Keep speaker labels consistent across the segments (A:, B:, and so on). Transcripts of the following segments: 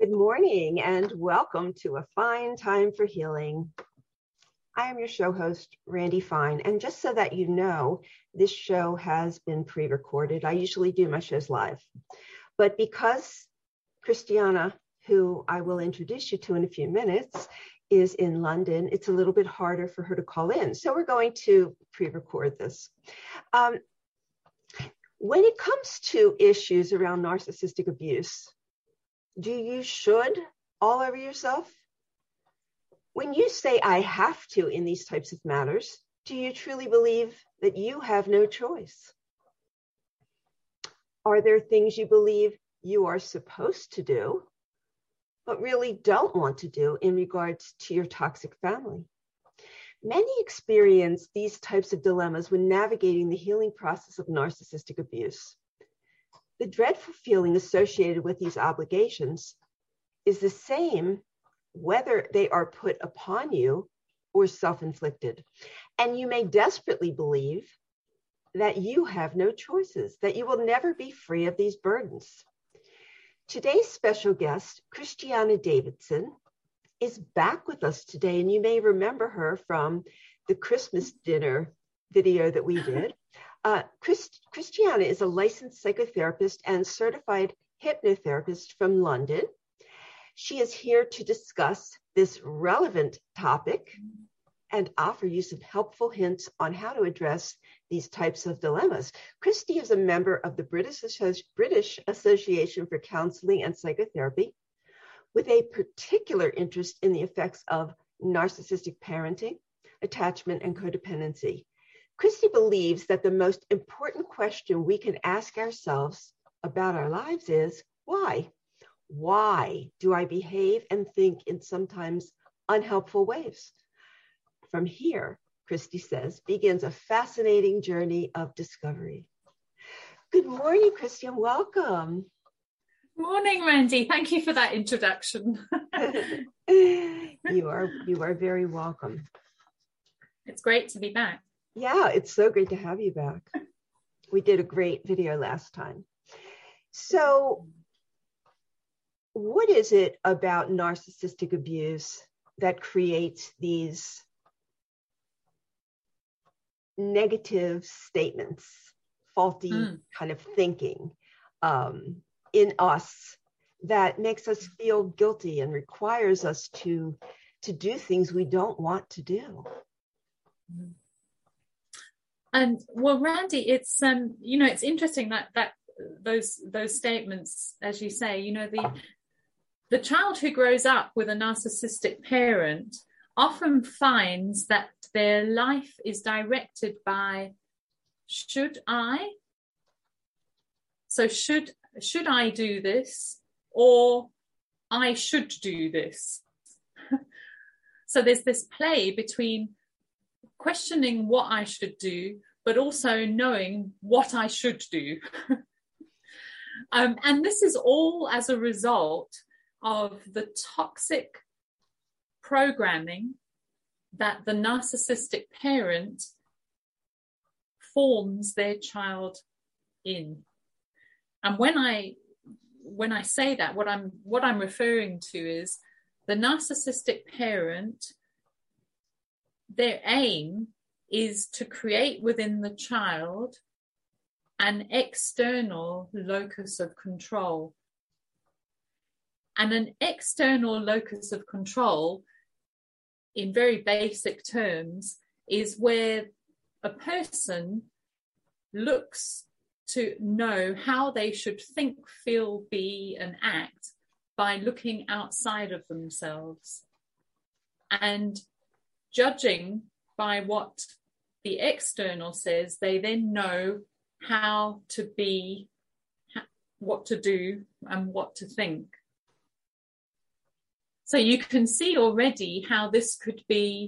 A: Good morning and welcome to A Fine Time for Healing. I am your show host, Randy Fine, and just so that you know, this show has been pre-recorded. I usually do my shows live, but because Christiana, who I will introduce you to in a few minutes, is in London, it's a little bit harder for her to call in. So we're going to pre-record this. When it comes to issues around narcissistic abuse, do you should all over yourself? When you say I have to in these types of matters, do you truly believe that you have no choice? Are there things you believe you are supposed to do, but really don't want to do in regards to your toxic family? Many experience these types of dilemmas when navigating the healing process of narcissistic abuse. The dreadful feeling associated with these obligations is the same whether they are put upon you or self-inflicted. And you may desperately believe that you have no choices, that you will never be free of these burdens. Today's special guest, Christiana Davidson, is back with us today, and you may remember her from the Christmas dinner video that we did. Christiana is a licensed psychotherapist and certified hypnotherapist from London. She is here to discuss this relevant topic and offer you some helpful hints on how to address these types of dilemmas. Christy is a member of the British Association for Counseling and Psychotherapy, with a particular interest in the effects of narcissistic parenting, attachment, and codependency. Christy believes that the most important question we can ask ourselves about our lives is, why? Why do I behave and think in sometimes unhelpful ways? From here, Christy says, begins a fascinating journey of discovery. Good morning, Christy, and welcome.
B: Morning, Randy. Thank you for that introduction.
A: You are very welcome.
B: It's great to be back.
A: Yeah, it's so great to have you back. We did a great video last time. So, what is it about narcissistic abuse that creates these negative statements, faulty kind of thinking in us that makes us feel guilty and requires us to do things we don't want to do?
B: And well, Randy, it's it's interesting that those statements, as you say, the child who grows up with a narcissistic parent often finds that their life is directed by should I? So should I do this, or I should do this? So there's this play between questioning what I should do, but also knowing what I should do. And this is all as a result of the toxic programming that the narcissistic parent forms their child in. And when I say that, what I'm referring to is the narcissistic parent, their aim is to create within the child an external locus of control. And an external locus of control, in very basic terms, is where a person looks to know how they should think, feel, be, and act by looking outside of themselves and judging by what the external says. They then know how to be, what to do, and what to think. So you can see already how this could be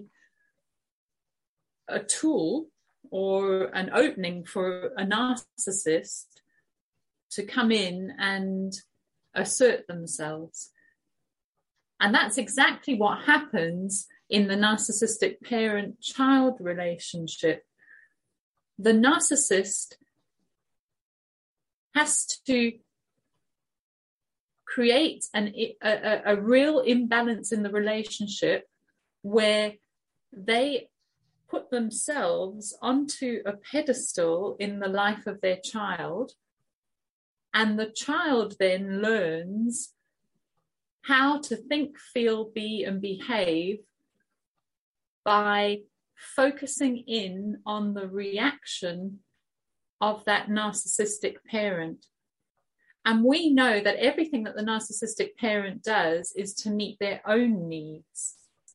B: a tool or an opening for a narcissist to come in and assert themselves. And that's exactly what happens in the narcissistic parent-child relationship. The narcissist has to creates a real imbalance in the relationship where they put themselves onto a pedestal in the life of their child, and the child then learns how to think, feel, be, and behave by focusing in on the reaction of that narcissistic parent. And we know that everything that the narcissistic parent does is to meet their own needs.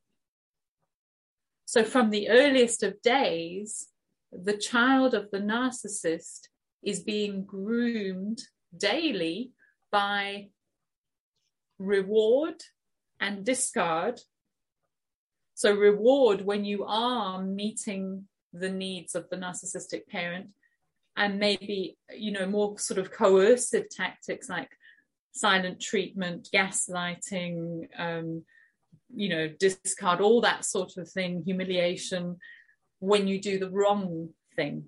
B: So from the earliest of days, the child of the narcissist is being groomed daily by reward and discard. So reward when you are meeting the needs of the narcissistic parent, and maybe, more sort of coercive tactics like silent treatment, gaslighting, discard, all that sort of thing, humiliation, when you do the wrong thing.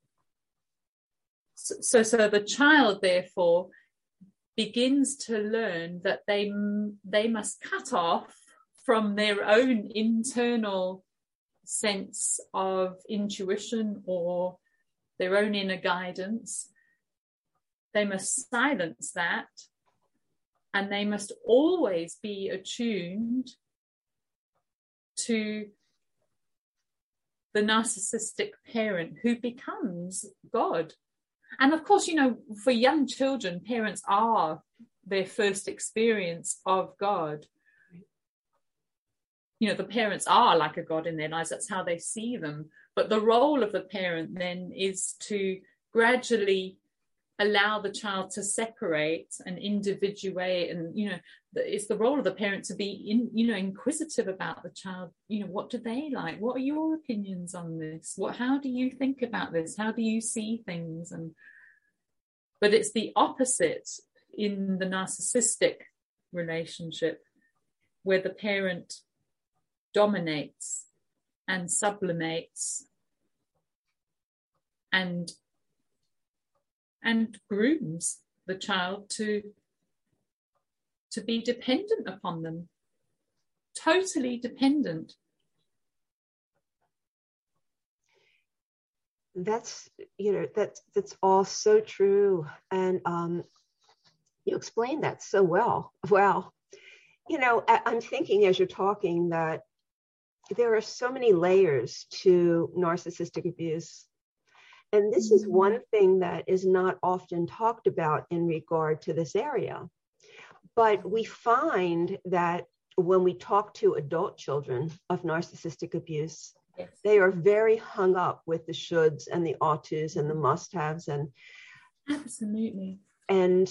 B: So the child, therefore, begins to learn that they must cut off from their own internal sense of intuition or their own inner guidance. They must silence that, and they must always be attuned to the narcissistic parent who becomes God. And of course, for young children, parents are their first experience of God. The parents are like a God in their lives. That's how they see them. But the role of the parent then is to gradually allow the child to separate and individuate. And, it's the role of the parent to be, inquisitive about the child. What do they like? What are your opinions on this? How do you think about this? How do you see things? But it's the opposite in the narcissistic relationship, where the parent dominates and sublimates and grooms the child to be dependent upon them, totally dependent.
A: That's all so true, and you explained that so well. Wow, I'm thinking as you're talking that there are so many layers to narcissistic abuse. And this is one thing that is not often talked about in regard to this area. But we find that when we talk to adult children of narcissistic abuse, yes, they are very hung up with the shoulds and the ought tos and the must-haves. And
B: absolutely.
A: And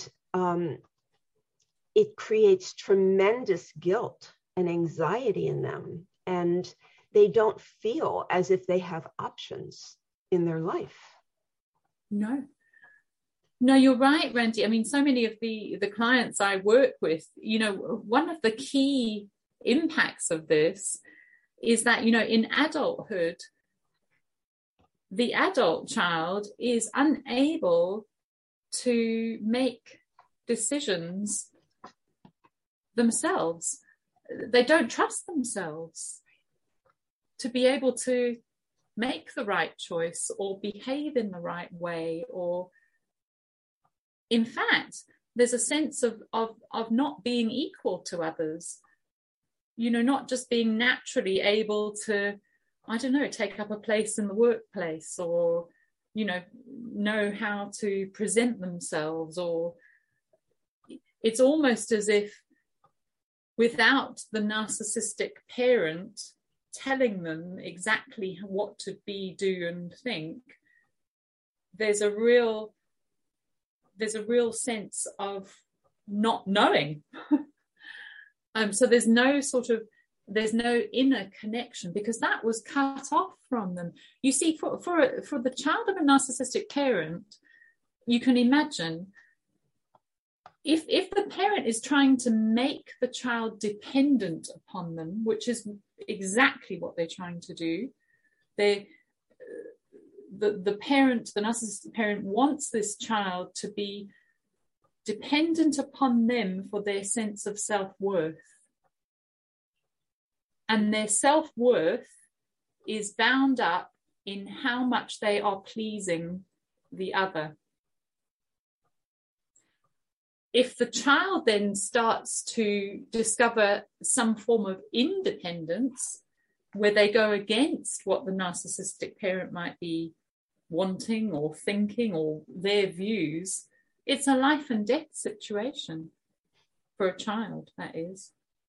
A: it creates tremendous guilt and anxiety in them. And they don't feel as if they have options in their life.
B: No, you're right, Randy. I mean, so many of the clients I work with, one of the key impacts of this is that, in adulthood, the adult child is unable to make decisions themselves. They don't trust themselves to be able to make the right choice or behave in the right way. Or in fact, there's a sense of not being equal to others, not just being naturally able to, take up a place in the workplace, or, know how to present themselves. Or it's almost as if without the narcissistic parent telling them exactly what to be, do, and think, there's a real sense of not knowing. So there's no inner connection, because that was cut off from them. You see, for the child of a narcissistic parent, you can imagine if the parent is trying to make the child dependent upon them, which is exactly what they're trying to do, the narcissistic parent wants this child to be dependent upon them for their sense of self-worth. And their self-worth is bound up in how much they are pleasing the other. If the child then starts to discover some form of independence, where they go against what the narcissistic parent might be wanting or thinking or their views, it's a life and death situation for a child, that is.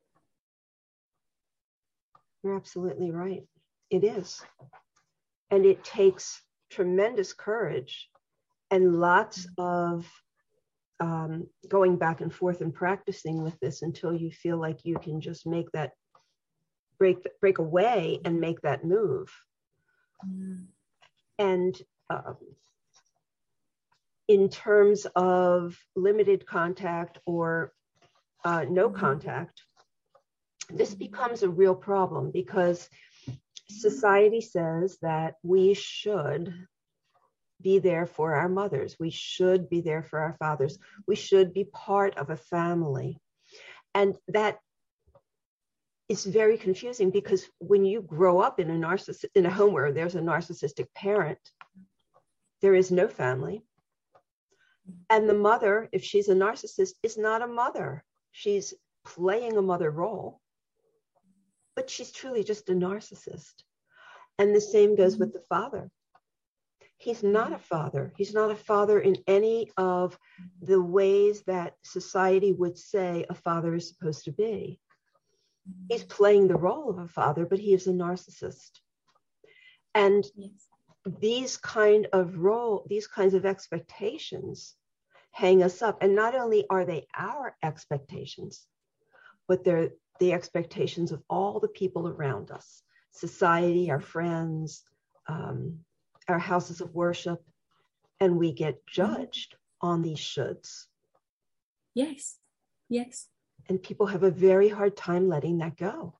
A: You're absolutely right. It is. And it takes tremendous courage and lots of going back and forth and practicing with this until you feel like you can just make that break away and make that move. And in terms of limited contact or no contact, this becomes a real problem because society says that we should be there for our mothers. We should be there for our fathers. We should be part of a family. And that is very confusing because when you grow up in a home where there's a narcissistic parent, there is no family. And the mother, if she's a narcissist, is not a mother. She's playing a mother role, but she's truly just a narcissist. And the same goes with the father. He's not a father. He's not a father in any of the ways that society would say a father is supposed to be. He's playing the role of a father, but he is a narcissist. And these kinds of expectations hang us up. And not only are they our expectations, but they're the expectations of all the people around us, society, our friends, our houses of worship, and we get judged on these shoulds.
B: Yes, yes.
A: And people have a very hard time letting that go.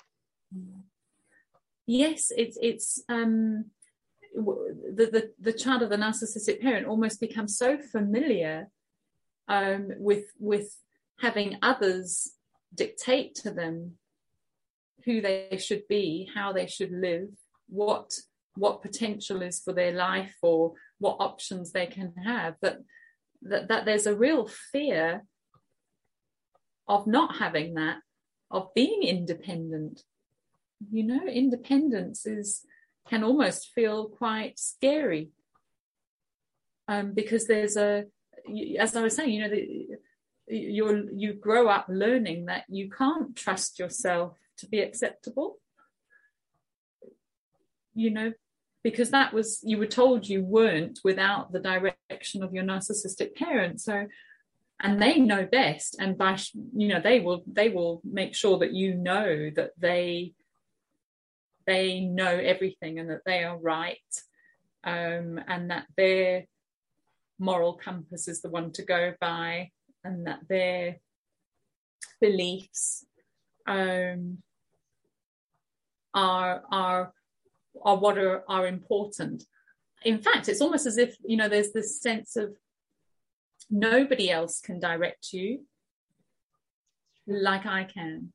B: Yes, it's the child of the narcissistic parent almost becomes so familiar with having others dictate to them who they should be, how they should live, what potential is for their life, or what options they can have, that there's a real fear of not having that, of being independent. Independence can almost feel quite scary, because there's as I was saying, you grow up learning that you can't trust yourself to be acceptable, because you were told you weren't without the direction of your narcissistic parent. So, and they know best, and they will make sure that that they know everything and that they are right, and that their moral compass is the one to go by, and that their beliefs are what are important. In fact, it's almost as if there's this sense of nobody else can direct you like I can,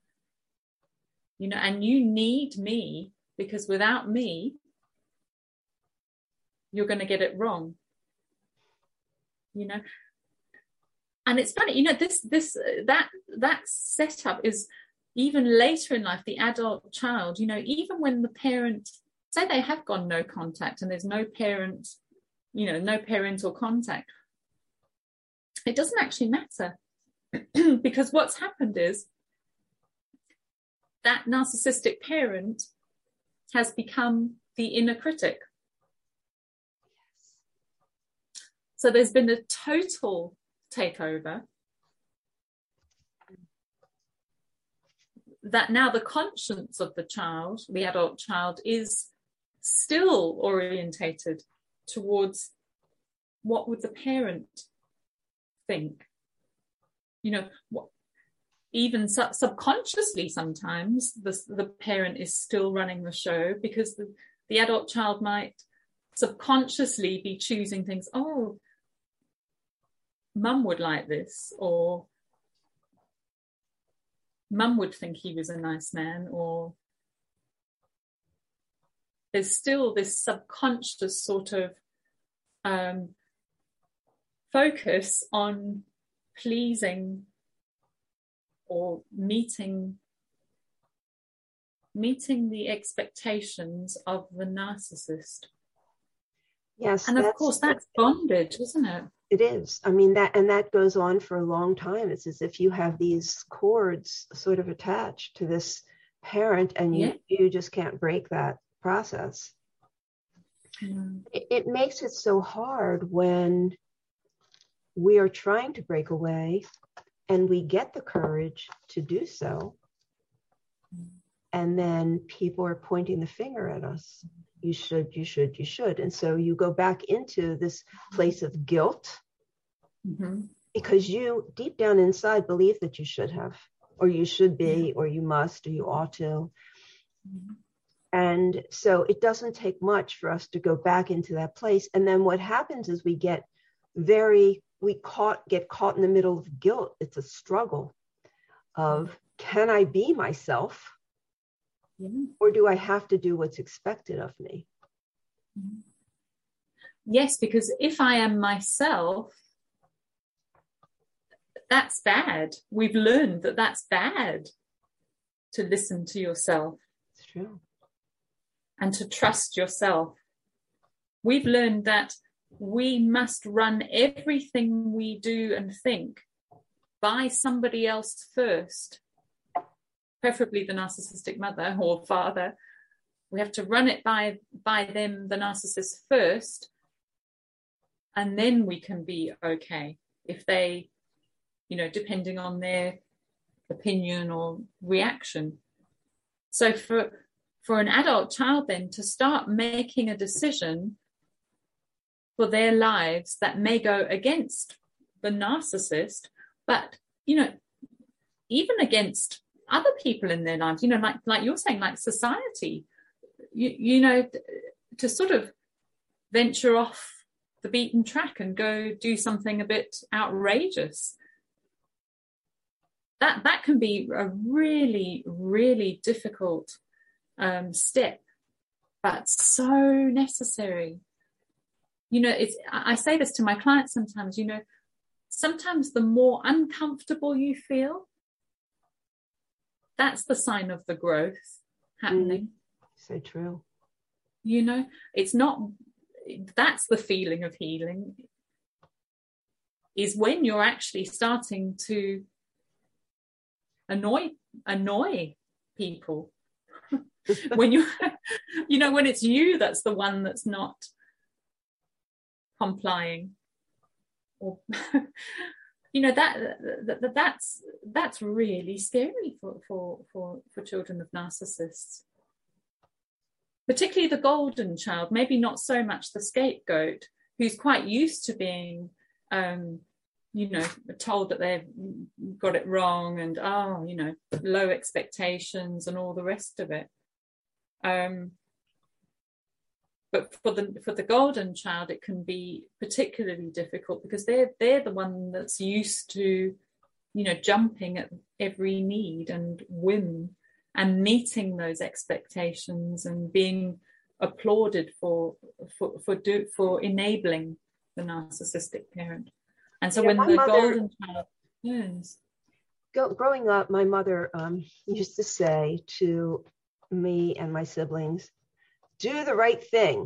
B: and you need me, because without me you're going to get it wrong. And it's funny, that setup is even later in life. The adult child, even when the parent, say they have gone no contact and there's no parent, no parental contact, it doesn't actually matter because what's happened is that narcissistic parent has become the inner critic. So there's been a total takeover, that now the conscience of the child, the adult child, is still orientated towards what would the parent think. Even subconsciously sometimes the parent is still running the show, because the adult child might subconsciously be choosing things. Oh, mum would like this, or mum would think he was a nice man, or there's still this subconscious sort of focus on pleasing or meeting the expectations of the narcissist.
A: Yes.
B: And of course, that's bondage, isn't it?
A: It is. I mean, that goes on for a long time. It's as if you have these cords sort of attached to this parent, and you just can't break that process. It makes it so hard when we are trying to break away and we get the courage to do so. And then people are pointing the finger at us. You should, you should, you should. And so you go back into this place of guilt because you deep down inside believe that you should have, or you should be, or you must, or you ought to. And so it doesn't take much for us to go back into that place. And then what happens is we get caught in the middle of guilt. It's a struggle of, can I be myself? Or do I have to do what's expected of me?
B: Yes, because if I am myself, that's bad. We've learned that that's bad, to listen to yourself.
A: It's true.
B: And to trust yourself. We've learned that we must run everything we do and think by somebody else first, preferably the narcissistic mother or father. We have to run it by them, the narcissist, first, and then we can be okay if they, depending on their opinion or reaction. So for an adult child then to start making a decision for their lives that may go against the narcissist, but, even against other people in their lives, like you're saying, like society, to sort of venture off the beaten track and go do something a bit outrageous. That can be a really, really difficult step, but so necessary. I say this to my clients sometimes, sometimes the more uncomfortable you feel, that's the sign of the growth happening.
A: So true.
B: It's not, that's the feeling of healing, is when you're actually starting to annoy people. When when it's you that's the one that's not complying, or that's really scary for children of narcissists, particularly the golden child. Maybe not so much the scapegoat, who's quite used to being told that they've got it wrong and low expectations and all the rest of it. But for the golden child, it can be particularly difficult because they're the one that's used to, jumping at every need and whim and meeting those expectations and being applauded for enabling the narcissistic parent. And so when the golden child, yes.
A: Growing up, my mother used to say to me and my siblings, do the right thing.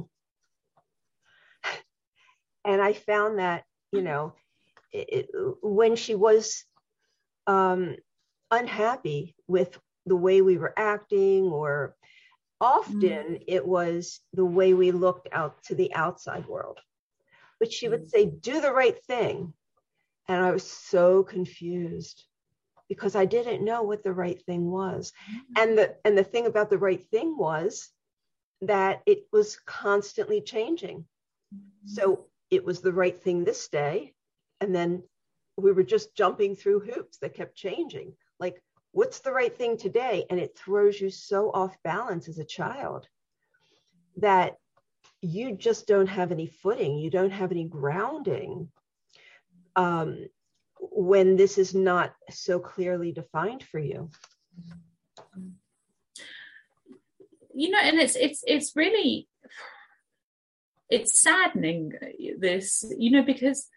A: And I found that, when she was unhappy with the way we were acting, or often it was the way we looked out to the outside world, but she would say, do the right thing. And I was so confused because I didn't know what the right thing was. And the thing about the right thing was that it was constantly changing. So it was the right thing this day. And then we were just jumping through hoops that kept changing. Like, what's the right thing today? And it throws you so off balance as a child that you just don't have any footing. You don't have any grounding. when this is not so clearly defined for you.
B: And it's really, it's saddening, this, because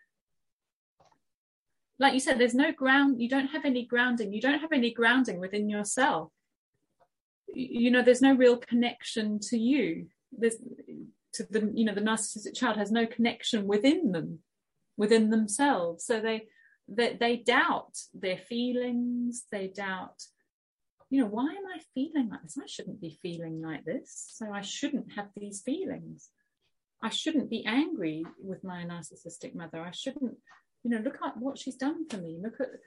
B: like you said, there's no ground, you don't have any grounding within yourself. There's no real connection to you. The narcissistic child has no connection within themselves. So they doubt their feelings. They doubt, why am I feeling like this? I shouldn't be feeling like this. So I shouldn't have these feelings. I shouldn't be angry with my narcissistic mother. I shouldn't, look at what she's done for me. Look at,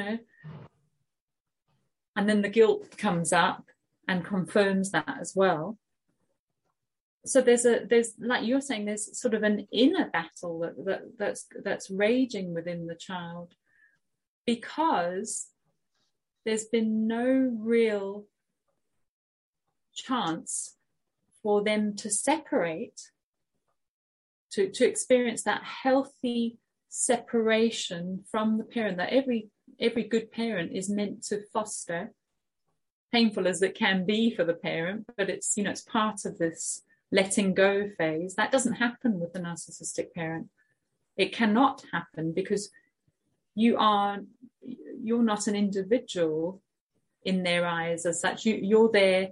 B: and then the guilt comes up and confirms that as well. So there's like you're saying, there's sort of an inner battle that's raging within the child, because there's been no real chance for them to separate, to experience that healthy separation from the parent that every good parent is meant to foster, painful as it can be for the parent, but it's it's part of this letting go phase. That doesn't happen with the narcissistic parent. It cannot happen, because you're not an individual in their eyes as such. You're there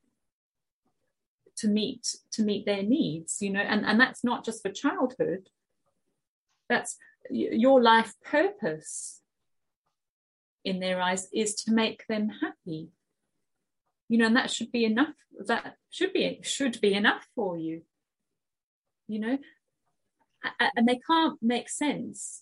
B: to meet their needs, and that's not just for childhood. That's your life purpose in their eyes, is to make them happy. And that should be enough. That should be enough for you. And they can't make sense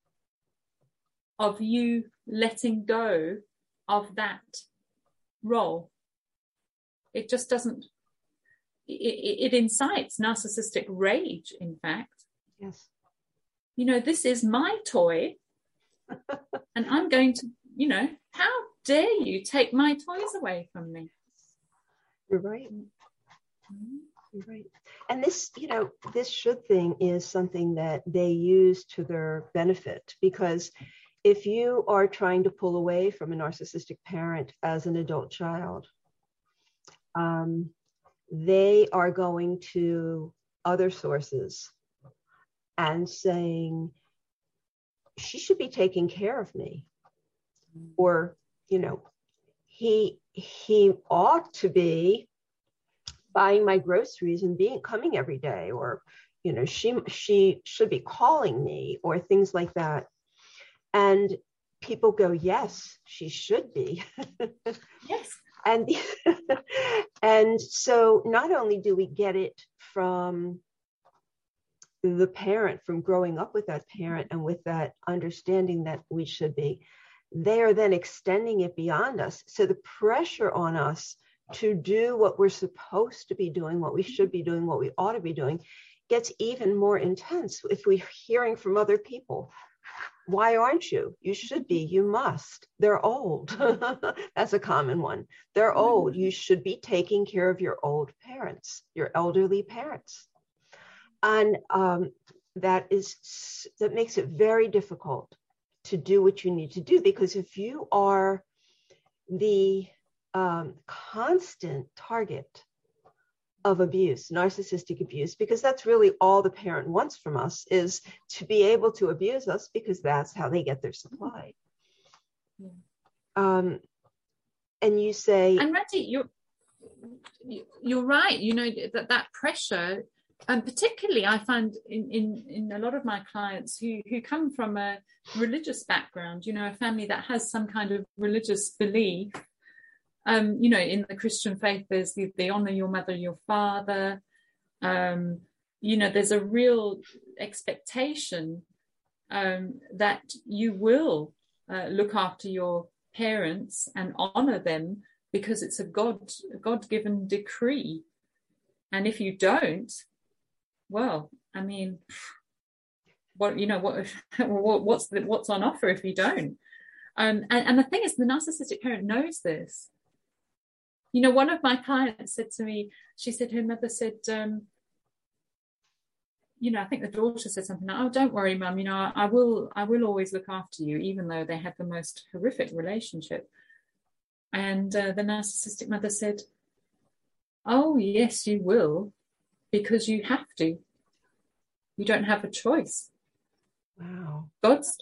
B: of you letting go of that role. It just doesn't. It incites narcissistic rage. In fact,
A: yes.
B: This is my toy, and I'm going to. How dare you take my toys away from me?
A: You're right. You're right. And this, this should thing is something that they use to their benefit, because if you are trying to pull away from a narcissistic parent as an adult child, they are going to other sources and saying, she should be taking care of me. Or, he ought to be buying my groceries and coming every day, or she should be calling me, or things like that. And people go, yes, she should be.
B: Yes.
A: And so not only do we get it from the parent, from growing up with that parent and with that understanding that we should be, they are then extending it beyond us. So the pressure on us to do what we're supposed to be doing, what we should be doing, what we ought to be doing, gets even more intense if we're hearing from other people. Why aren't you? You should be. You must. They're old. That's a common one. They're old. You should be taking care of your old parents, your elderly parents. And that makes it very difficult to do what you need to do, because if you are the constant target of abuse, narcissistic abuse, because that's really all the parent wants from us, is to be able to abuse us, because that's how they get their supply. And you say,
B: and Rati, you're right. That pressure. And particularly I find in a lot of my clients who come from a religious background, a family that has some kind of religious belief, in the Christian faith, there's the honor your mother, your father. There's a real expectation that you will look after your parents and honor them, because it's a God-given decree. And if you don't, well, I mean, what's on offer if you don't? And the thing is, the narcissistic parent knows this. One of my clients said to me, she said her mother said, I think the daughter said something like, "Oh, don't worry, Mum. I will always look after you," even though they had the most horrific relationship. And the narcissistic mother said, "Oh, yes, you will, because you have to. You don't have a choice.
A: Wow.
B: It's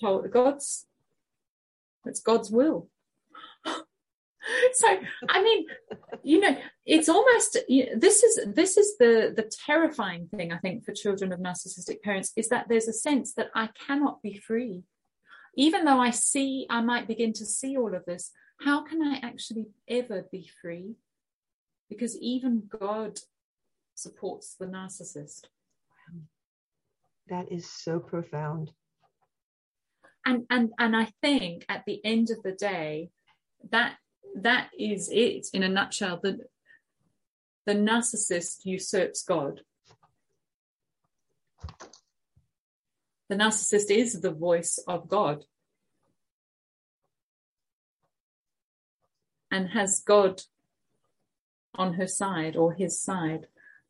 B: God's will." So, I mean, it's almost, this is the terrifying thing, I think, for children of narcissistic parents, is that there's a sense that I cannot be free. Even though I might begin to see all of this, how can I actually ever be free? Because even God supports the narcissist.
A: That is so profound.
B: And I think at the end of the day, that is it in a nutshell. The narcissist usurps God. The narcissist is the voice of God and has God on her side or his side.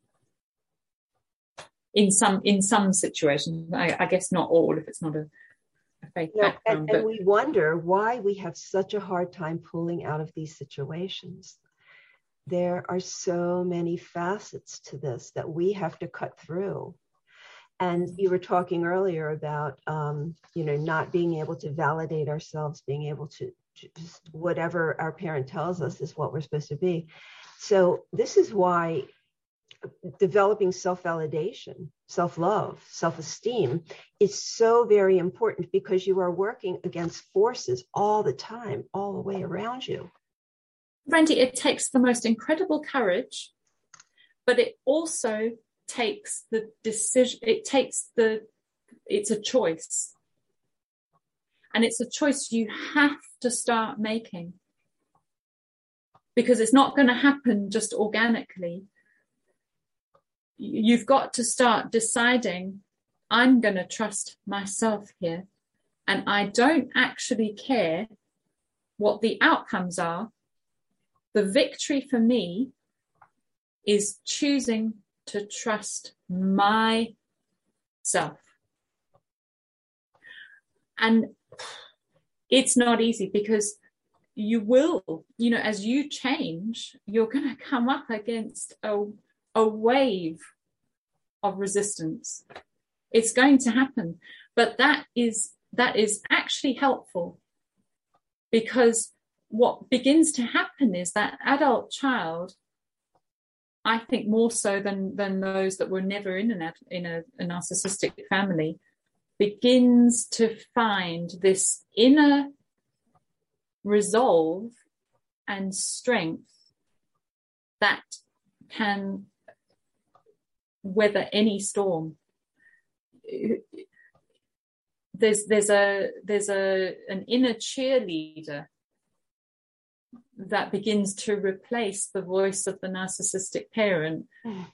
B: In some situations, I guess not all, if it's not a faith background.
A: And we wonder why we have such a hard time pulling out of these situations. There are so many facets to this that we have to cut through. And you were talking earlier about, not being able to validate ourselves, being able to just whatever our parent tells us is what we're supposed to be. So this is why developing self-validation, self-love, self-esteem is so very important, because you are working against forces all the time, all the way around you.
B: Randy, it takes the most incredible courage, but it also takes the decision. It's a choice. And it's a choice you have to start making, because it's not going to happen just organically. You've got to start deciding, I'm going to trust myself here, and I don't actually care what the outcomes are. The victory for me is choosing to trust myself. And it's not easy, because you will, as you change, you're going to come up against a wave of resistance. It's going to happen. But that is actually helpful, because what begins to happen is that adult child, I think more so than those that were never in a narcissistic family, begins to find this inner resolve and strength that can weather any storm. There's an inner cheerleader that begins to replace the voice of the narcissistic parent,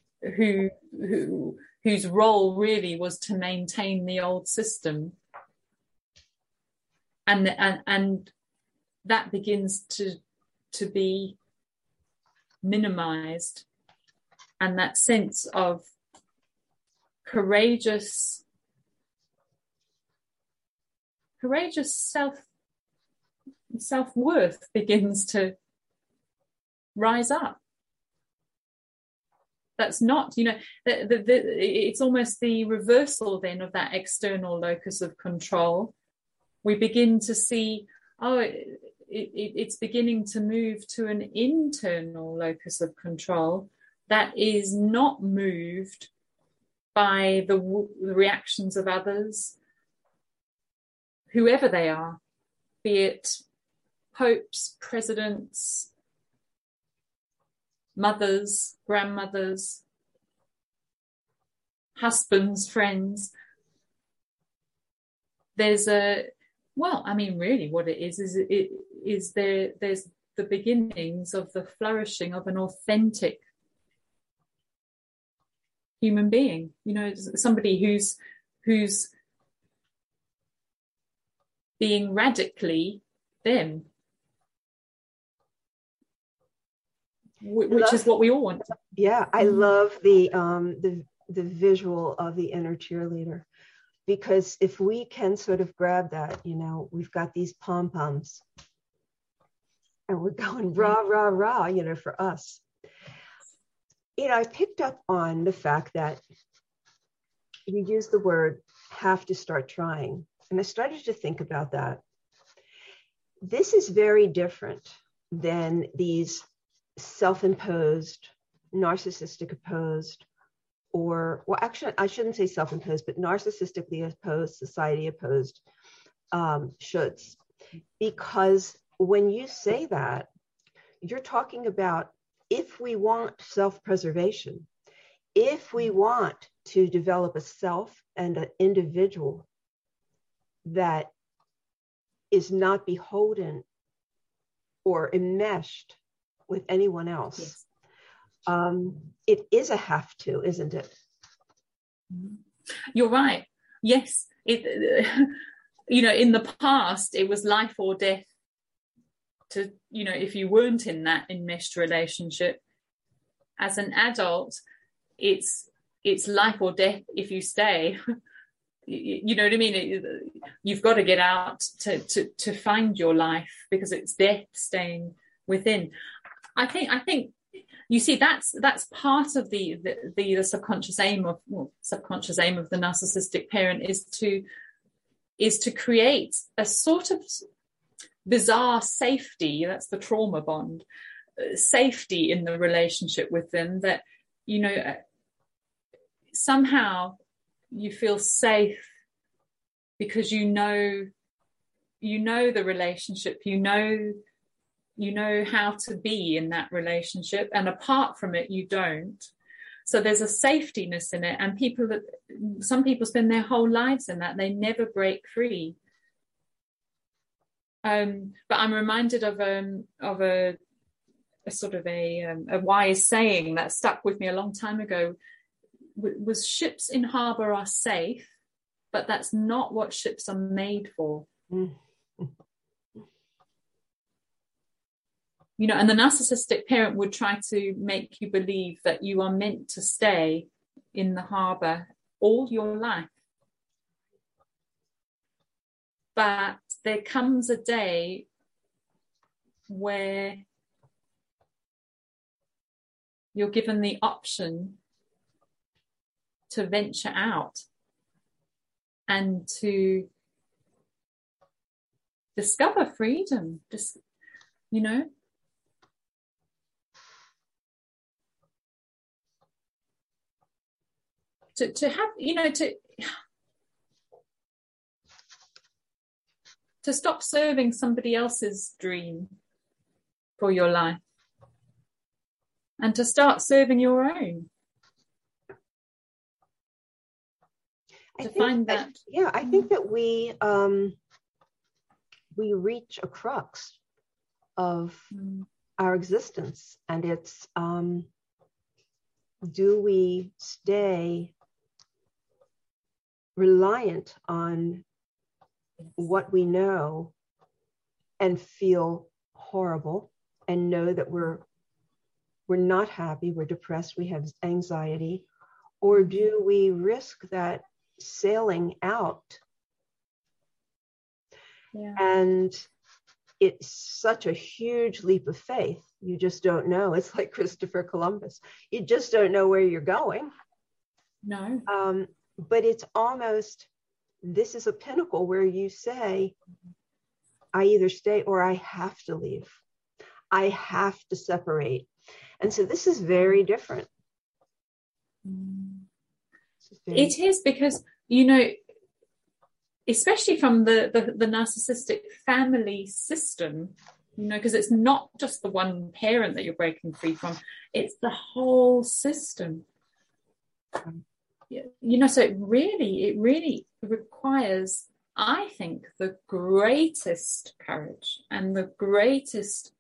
B: whose role really was to maintain the old system, and that begins to be minimized, and that sense of courageous self-worth begins to rise up. That's not, it's almost the reversal then of that external locus of control. We begin to see, it's beginning to move to an internal locus of control that is not moved by the reactions of others, whoever they are, be it popes, presidents, mothers, grandmothers, husbands, friends. There's really what it is there's the beginnings of the flourishing of an authentic human being, somebody who's being radically them, which is what we all want.
A: Yeah, I love the the visual of the inner cheerleader. Because if we can sort of grab that, we've got these pom-poms and we're going rah, rah, rah, for us. I picked up on the fact that you use the word have to start trying. And I started to think about that. This is very different than these self-imposed, narcissistic opposed, actually, I shouldn't say self-imposed, but narcissistically opposed, society opposed shoulds. Because when you say that, you're talking about if we want self-preservation, if we want to develop a self and an individual that is not beholden or enmeshed with anyone else.
B: Yes.
A: It is a have to, isn't it?
B: You're right. Yes. In the past, it was life or death to, if you weren't in that enmeshed relationship. As an adult, it's life or death if you stay. You know what I mean? You've got to get out to find your life, because it's death staying within. I think you see that's part of the subconscious aim of the narcissistic parent is to create a sort of bizarre safety. That's the trauma bond, safety in the relationship with them, that somehow you feel safe because you know the relationship, you know how to be in that relationship, and apart from it you don't. So there's a safetiness in it, and some people spend their whole lives in that. They never break free. But I'm reminded of a sort of a wise saying that stuck with me a long time ago. Was ships in harbour are safe, but that's not what ships are made for. And the narcissistic parent would try to make you believe that you are meant to stay in the harbour all your life. But there comes a day where you're given the option to venture out and to discover freedom, to have, to stop serving somebody else's dream for your life and to start serving your own.
A: I think that we reach a crux of our existence, and it's do we stay reliant on what we know and feel horrible and know that we're not happy, we're depressed, we have anxiety, or do we risk that sailing out?
B: Yeah.
A: And it's such a huge leap of faith. You just don't know. It's like Christopher Columbus. You just don't know where you're going.
B: No.
A: But it's almost, this is a pinnacle where you say, I either stay or I have to leave. I have to separate. And so this is very different.
B: It is, because, especially from the narcissistic family system, because it's not just the one parent that you're breaking free from, it's the whole system. So it really requires, I think, the greatest courage and the greatest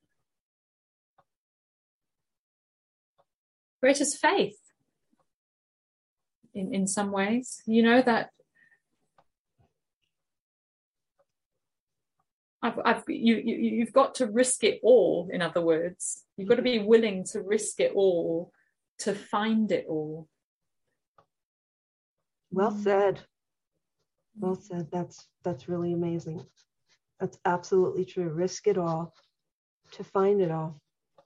B: faith in some ways, that you've got to risk it all. In other words, you've got to be willing to risk it all to find it all.
A: Well said. Well said. That's really amazing. That's absolutely true. Risk it all to find it all.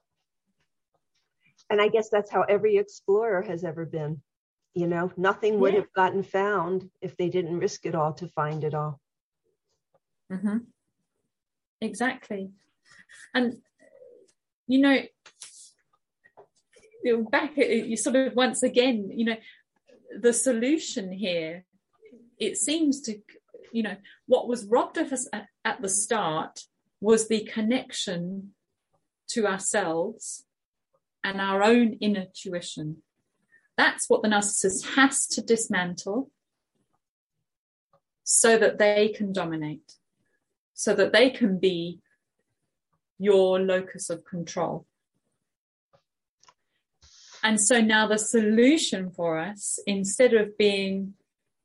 A: And I guess that's how every explorer has ever been. You know, nothing would have gotten found if they didn't risk it all to find it all.
B: Mm-hmm. Exactly. And, you know, back, you sort of once again, you know, the solution here, it seems to, you know, what was robbed of us at the start was the connection to ourselves and our own inner tuition. That's what the narcissist has to dismantle so that they can dominate, so that they can be your locus of control. And so now the solution for us, instead of being,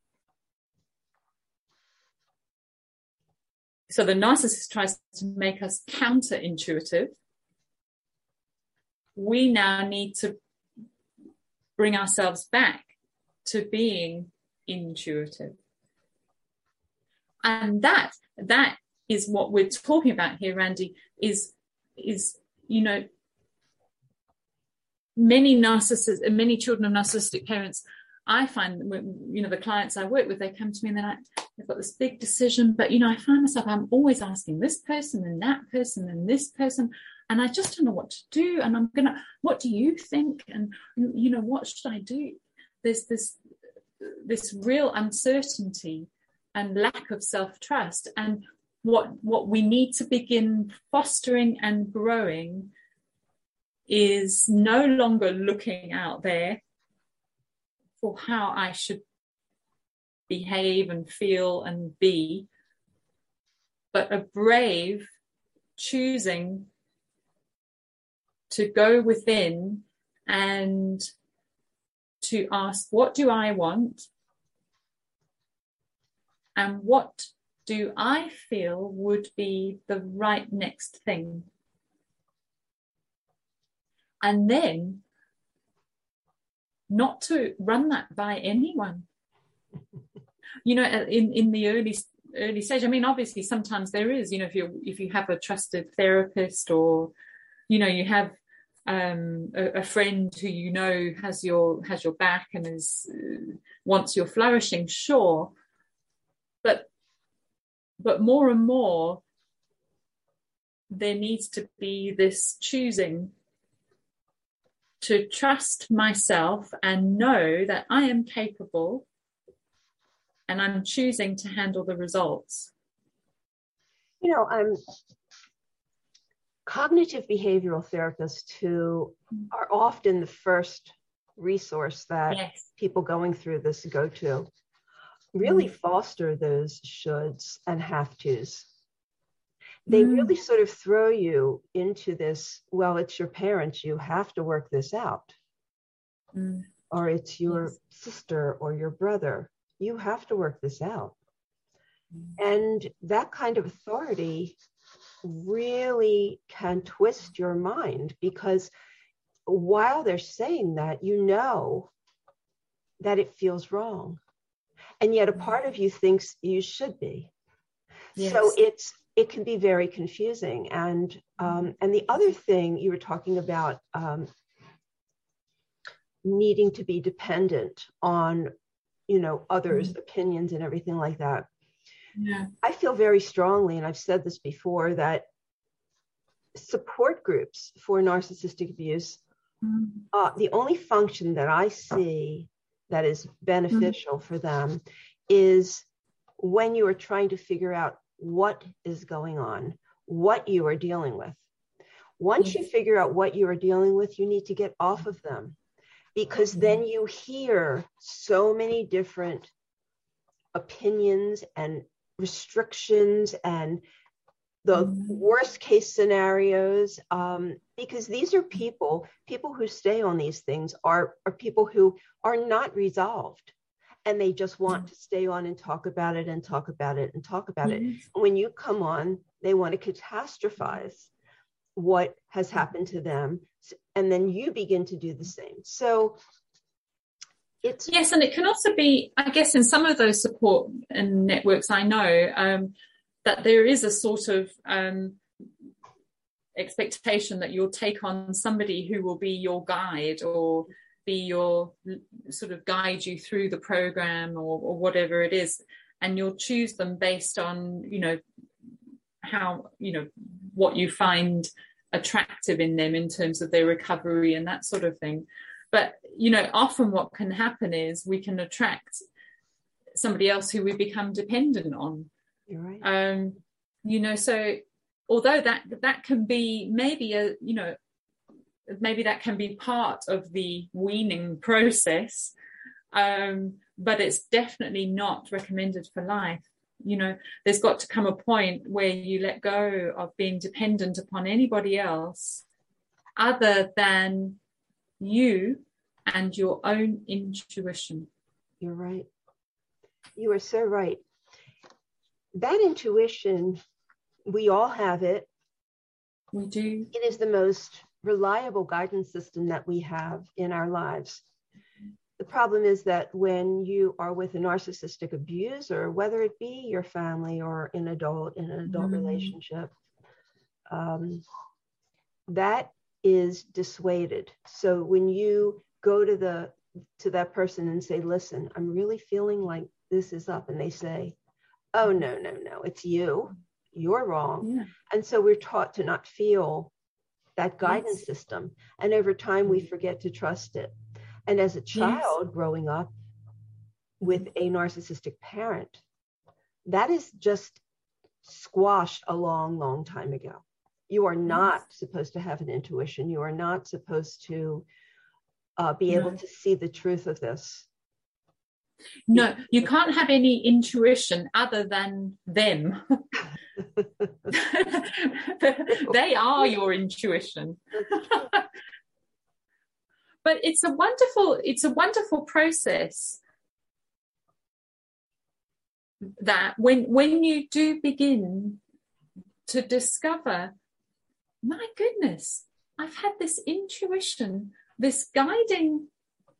B: so the narcissist tries to make us counterintuitive, we now need to bring ourselves back to being intuitive. And that is what we're talking about here, Randy, is, you know, many children of narcissistic parents, I find, you know, the clients I work with, they come to me and they've got this big decision, but, you know, I find myself, I'm always asking this person and that person and this person, and I just don't know what to do. And what do you think? And, you know, what should I do? There's this real uncertainty and lack of self-trust. And what we need to begin fostering and growing is no longer looking out there for how I should behave and feel and be, but a brave choosing to go within and to ask, what do I want? And what do I feel would be the right next thing? And then not to run that by anyone. You know, in the early stage, I mean, obviously sometimes there is, you know, if you have a trusted therapist, or, you know, you have a friend who, you know, has your back and wants your flourishing, sure. But more and more, there needs to be this choosing to trust myself and know that I am capable, and I'm choosing to handle the results.
A: You know, cognitive behavioral therapists, who are often the first resource that people going through this go to, really foster those shoulds and have tos. They really sort of throw you into this, well, it's your parents, you have to work this out. Or it's your sister or your brother, you have to work this out. And that kind of authority really can twist your mind, because while they're saying that, you know that it feels wrong. And yet a part of you thinks you should be. Yes. So it can be very confusing. And the other thing you were talking about, needing to be dependent on, you know, others' opinions and everything like that. Yeah. I feel very strongly, and I've said this before, that support groups for narcissistic abuse, the only function that I see that is beneficial for them is when you are trying to figure out what is going on, what you are dealing with. Once you figure out what you are dealing with, you need to get off of them, because then you hear so many different opinions and restrictions and the worst case scenarios, because these are people who stay on these things are people who are not resolved, and they just want to stay on and talk about it and talk about it and talk about it. When you come on, they want to catastrophize what has happened to them, and then you begin to do the same. So
B: Yes, and it can also be, I guess, in some of those support and networks I know, that there is a sort of expectation that you'll take on somebody who will be your guide or be your sort of guide you through the program or whatever it is, and you'll choose them based on, how, what you find attractive in them in terms of their recovery and that sort of thing. But, often what can happen is we can attract somebody else who we become dependent on.
A: You're right.
B: So although that can be maybe maybe that can be part of the weaning process, but it's definitely not recommended for life. There's got to come a point where you let go of being dependent upon anybody else other than you and your own intuition.
A: You're right. You are so right. That intuition, we all have it.
B: We do.
A: It is the most reliable guidance system that we have in our lives. The problem is that when you are with a narcissistic abuser, whether it be your family or in an adult relationship, that is dissuaded. So when you go to that person and say, listen, I'm really feeling like this is up, and they say, oh, no, it's you. You're wrong. Yeah. And so we're taught to not feel that guidance system. And over time, we forget to trust it. And as a child growing up with a narcissistic parent, that is just squashed a long, long time ago. You are not supposed to have an intuition. You are not supposed to be able to see the truth of this.
B: No, you can't have any intuition other than them. They are your intuition. But it's a wonderful process that when you do begin to discover, my goodness, I've had this intuition, this guidance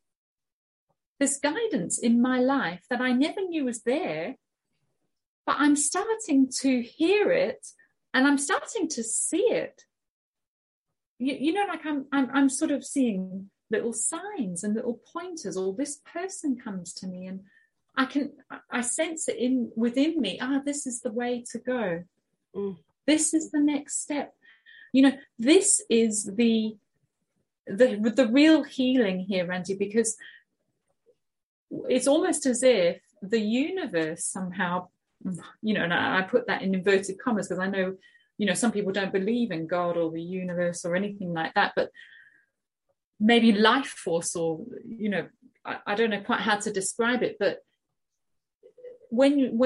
B: in my life that I never knew was there, but I'm starting to hear it and I'm starting to see it. Like I'm sort of seeing little signs and little pointers, or this person comes to me and I sense it within me. This is the way to go. This is the next step. This is the real healing here, Randi, because it's almost as if the universe somehow, and I put that in inverted commas because I know, some people don't believe in God or the universe or anything like that, but maybe life force or, I don't know quite how to describe it, but when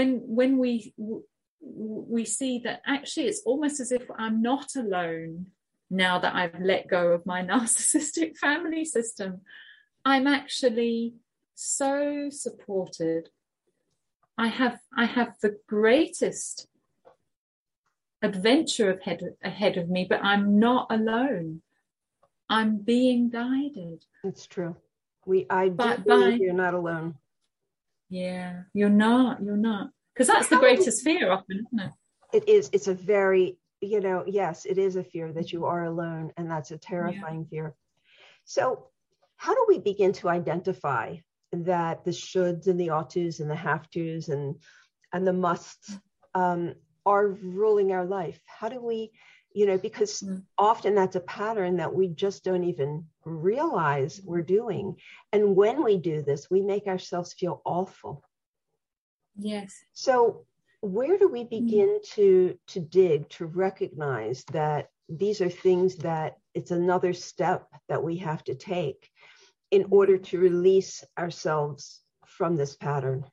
B: we see that actually it's almost as if I'm not alone now that I've let go of my narcissistic family system. I'm actually so supported. I have the greatest adventure ahead of me, but I'm not alone. I'm being guided.
A: It's true. I do believe you're not alone.
B: Yeah, you're not. Because that's the greatest fear often, isn't it?
A: It is. It's a very, yes, it is a fear that you are alone, and that's a terrifying fear. So how do we begin to identify that the shoulds and the ought tos and the have tos and the musts are ruling our life? How do we, because often that's a pattern that we just don't even realize we're doing. And when we do this, we make ourselves feel awful.
B: Yes.
A: So where do we begin to dig, to recognize that these are things that it's another step that we have to take in order to release ourselves from this pattern?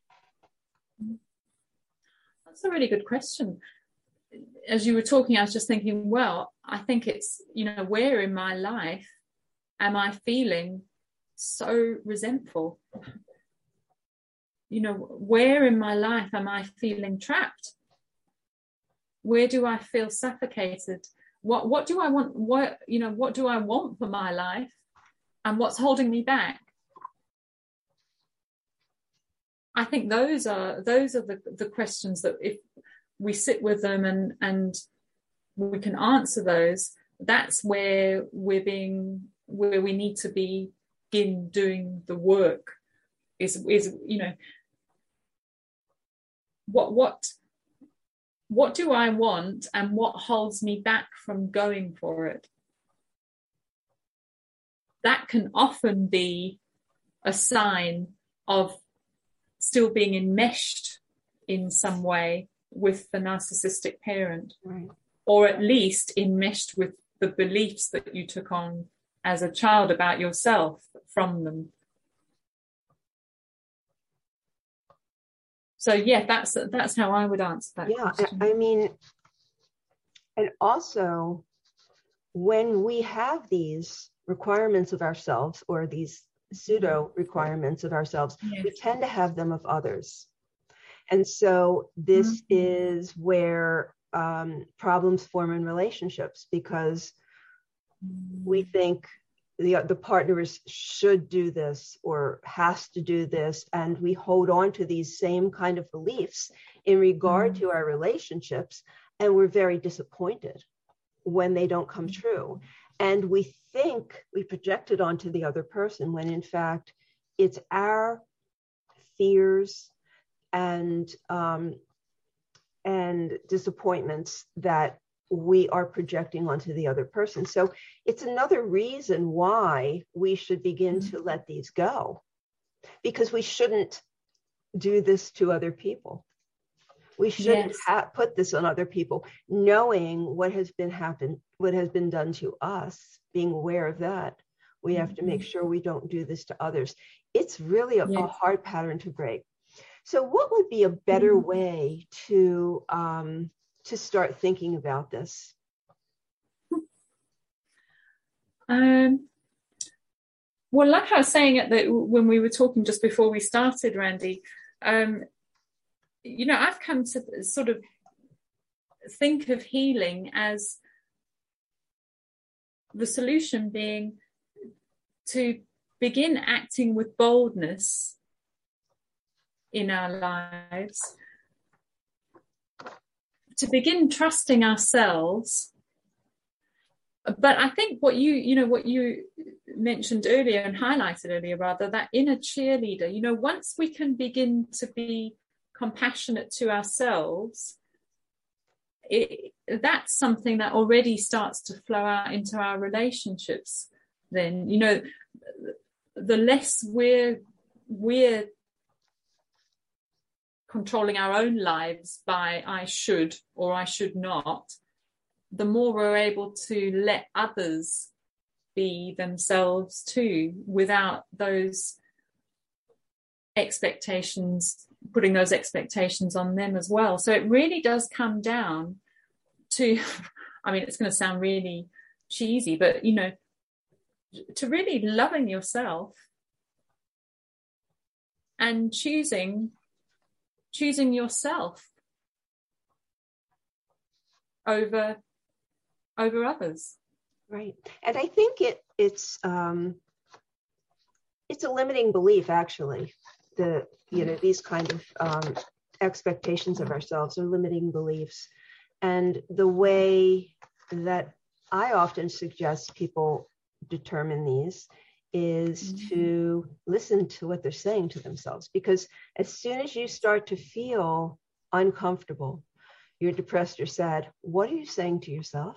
B: That's a really good question. As you were talking, I was just thinking, well, I think it's, where in my life am I feeling so resentful? Where in my life am I feeling trapped? Where do I feel suffocated? What do I want? What do I want for my life? And what's holding me back? I think those are the questions that if we sit with them and we can answer those, that's where we need to begin doing the work. Is what do I want, and what holds me back from going for it? That can often be a sign of still being enmeshed in some way with the narcissistic parent,
A: right,
B: or at least enmeshed with the beliefs that you took on as a child about yourself from them. So yeah, that's how I would answer that question.
A: I mean, and also when we have these requirements of ourselves, or these pseudo requirements of ourselves, yes, we tend to have them of others. And so this is where problems form in relationships, because we think the partner should do this or has to do this, and we hold on to these same kind of beliefs in regard to our relationships, and we're very disappointed when they don't come true. And we think we project it onto the other person, when in fact it's our fears and disappointments that we are projecting onto the other person. So it's another reason why we should begin to let these go, because we shouldn't do this to other people. We shouldn't put this on other people, knowing what has been done to us, being aware of that. We have to make sure we don't do this to others. It's really a hard pattern to break. So what would be a better way to start thinking about this?
B: Well, like I was saying when we were talking just before we started, Randy, I've come to sort of think of healing as the solution being to begin acting with boldness in our lives, to begin trusting ourselves. But I think what you mentioned earlier and highlighted earlier, rather, that inner cheerleader, once we can begin to be compassionate to ourselves, that's something that already starts to flow out into our relationships. Then, the less we're controlling our own lives by I should or I should not, the more we're able to let others be themselves too, without those expectations, putting those expectations on them as well. So it really does come down to, I mean, it's going to sound really cheesy, but, to really loving yourself and choosing yourself over others.
A: Right. And I think it's a limiting belief, actually. These kind of expectations of ourselves are limiting beliefs. And the way that I often suggest people determine these is to listen to what they're saying to themselves. Because as soon as you start to feel uncomfortable, you're depressed, you're sad, what are you saying to yourself?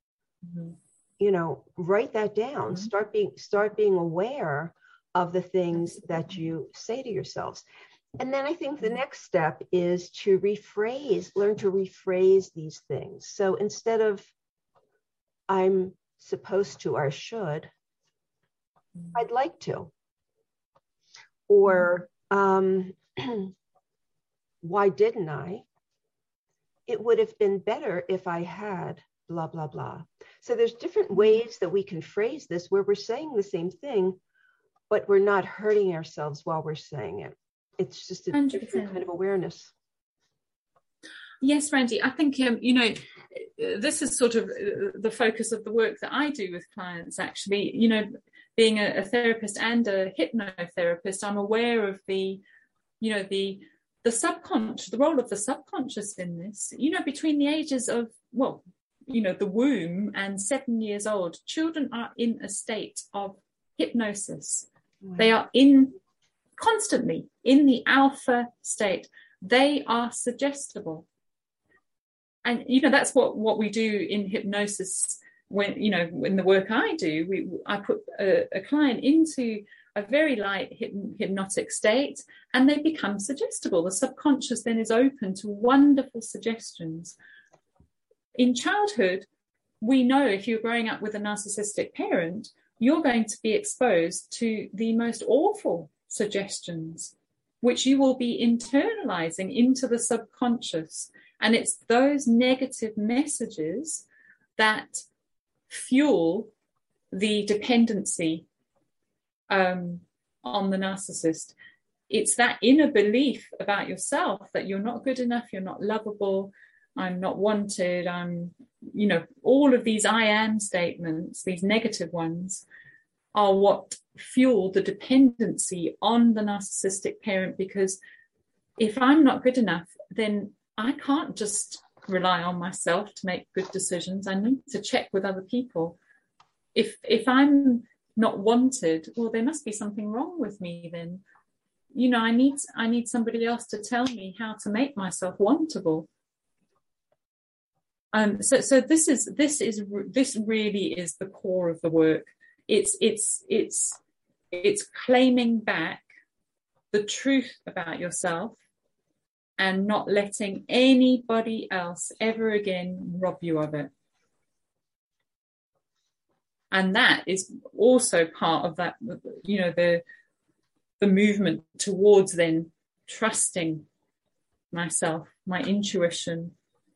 A: Write that down. Start being aware of the things that you say to yourselves. And then I think the next step is to learn to rephrase these things. So instead of I'm supposed to or I should, I'd like to. Or why didn't I? It would have been better if I had blah, blah, blah. So there's different ways that we can phrase this where we're saying the same thing, but we're not hurting ourselves while we're saying it. It's just a 100%. Different kind of awareness.
B: Yes, Randy, I think, this is sort of the focus of the work that I do with clients, actually. Being a therapist and a hypnotherapist, I'm aware of the the subconscious, the role of the subconscious in this, between the ages of, the womb and 7 years old, children are in a state of hypnosis. Wow. They are constantly in the alpha state. They are suggestible. And, that's what we do in hypnosis when, in the work I do. I put a client into a very light hypnotic state, and they become suggestible. The subconscious then is open to wonderful suggestions. In childhood, we know if you're growing up with a narcissistic parent, you're going to be exposed to the most awful suggestions, which you will be internalizing into the subconscious. And it's those negative messages that fuel the dependency on the narcissist. It's that inner belief about yourself that you're not good enough, you're not lovable, I'm not wanted, all of these I am statements, these negative ones, are what fuel the dependency on the narcissistic parent. Because if I'm not good enough, then I can't just rely on myself to make good decisions. I need to check with other people. If I'm not wanted, well, there must be something wrong with me then. I need somebody else to tell me how to make myself wantable. So this really is the core of the work. It's claiming back the truth about yourself and not letting anybody else ever again rob you of it. And that is also part of that, the movement towards then trusting myself, my intuition,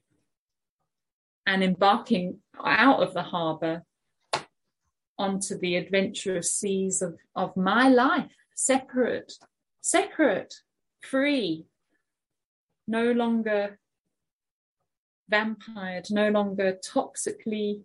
B: and embarking out of the harbour onto the adventurous seas of my life, separate, free, no longer vampired, no longer toxically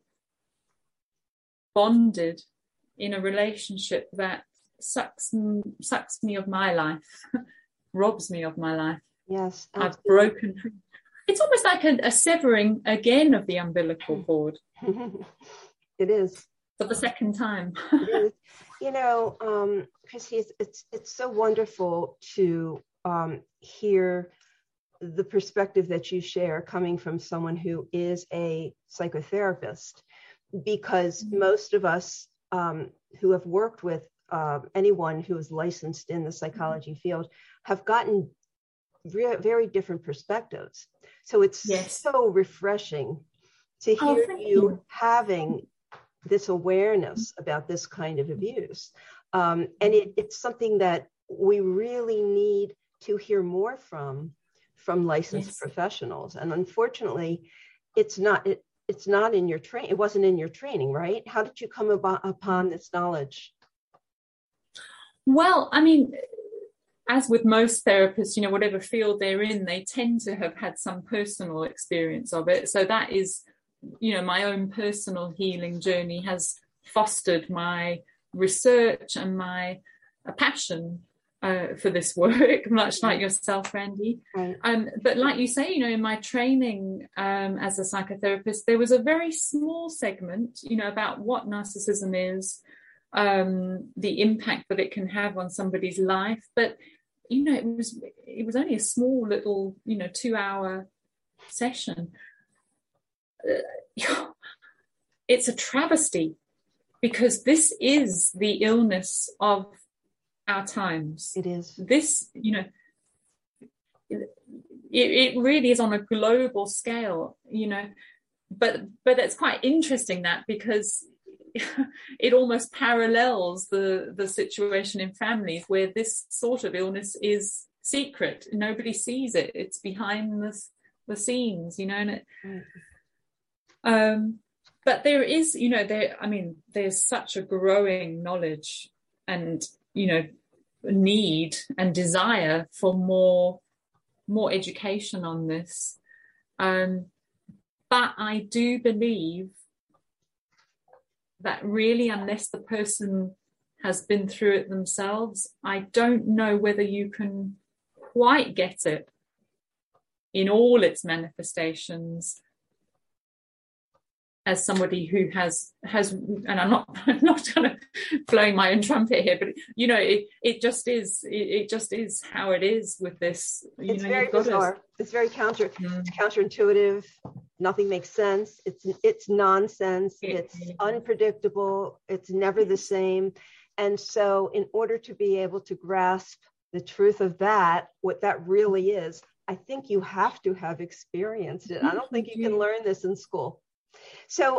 B: bonded in a relationship that sucks me of my life, robs me of my life.
A: Yes,
B: absolutely. I've broken free. It's almost like a severing again of the umbilical cord.
A: It is.
B: For the second time.
A: It is. Christy, it's so wonderful to hear the perspective that you share coming from someone who is a psychotherapist, because most of us who have worked with anyone who is licensed in the psychology field have gotten very different perspectives. So it's so refreshing to hear you having this awareness about this kind of abuse. And it's something that we really need to hear more from licensed professionals. And unfortunately, it's not in your training. It wasn't in your training, right? How did you come upon this knowledge?
B: Well, I mean, as with most therapists, whatever field they're in, they tend to have had some personal experience of it. So that is, my own personal healing journey has fostered my research and my passion for this work, much like yourself, Randy. Right. But like you say, in my training as a psychotherapist, there was a very small segment, about what narcissism is, the impact that it can have on somebody's life. But it was only a small little 2-hour session. It's a travesty, because this is the illness of our times.
A: It is.
B: This, it really is on a global scale, but it's quite interesting that, because it almost parallels the situation in families where this sort of illness is secret. Nobody sees it. It's behind the scenes, and it, but there is, there's such a growing knowledge and, need and desire for more education on this. But I do believe that really, unless the person has been through it themselves, I don't know whether you can quite get it in all its manifestations as somebody who has, and I'm not kind of blowing my own trumpet here, but you know, it just is how it is with this.
A: It's very bizarre. It's very it's counterintuitive. Nothing makes sense. It's nonsense. It's unpredictable. It's never the same. And so in order to be able to grasp the truth of that, what that really is, I think you have to have experienced it. I don't think you can learn this in school. So,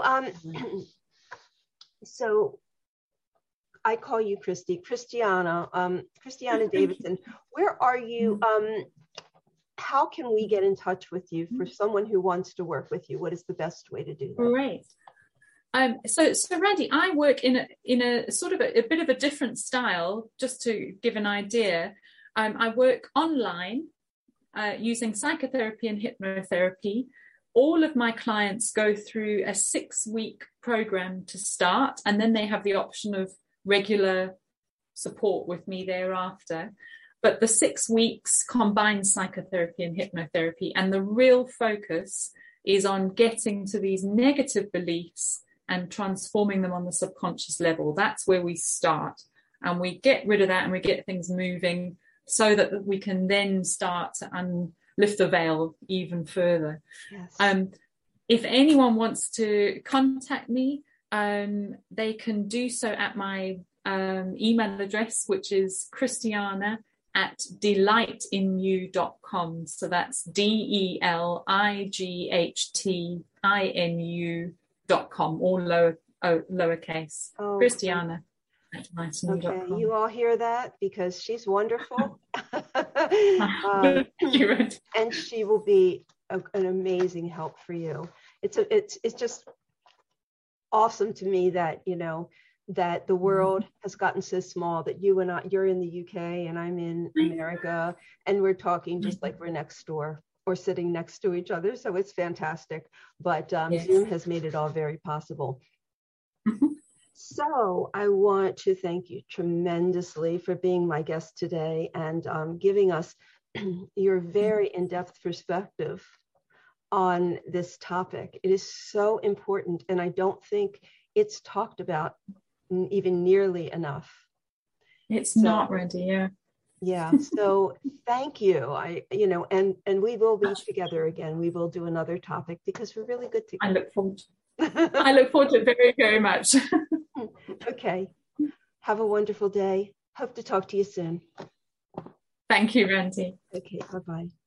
A: so I call you Christiana Davidson. Where are you? How can we get in touch with you for someone who wants to work with you? What is the best way to do that?
B: Great. So Randy, I work in a sort of a bit of a different style, just to give an idea. I work online using psychotherapy and hypnotherapy. All of my clients go through a 6-week program to start, and then they have the option of regular support with me thereafter. But the 6 weeks combines psychotherapy and hypnotherapy, and the real focus is on getting to these negative beliefs and transforming them on the subconscious level. That's where we start, and we get rid of that and we get things moving so that we can then start to lift the veil even further. Yes. If anyone wants to contact me, they can do so at my email address, which is Christiana@delightinu.com. So that's DELIGHTINU.com, all lowercase.
A: Oh,
B: Christiana.
A: Okay, you all hear that, because she's wonderful. And she will be an amazing help for you. It's just awesome to me that, you know, that the world has gotten so small that you're in the UK and I'm in America, and we're talking just like we're next door or sitting next to each other. So it's fantastic. But yes. Zoom has made it all very possible. So I want to thank you tremendously for being my guest today and giving us your very in-depth perspective on this topic. It is so important, and I don't think it's talked about even nearly enough.
B: It's not, Randy, yeah.
A: Yeah, so thank you. And we will be together again. We will do another topic because we're really good together.
B: I look forward to it very, very much.
A: Okay. Have a wonderful day. Hope to talk to you soon.
B: Thank you, Randy.
A: Okay, bye-bye.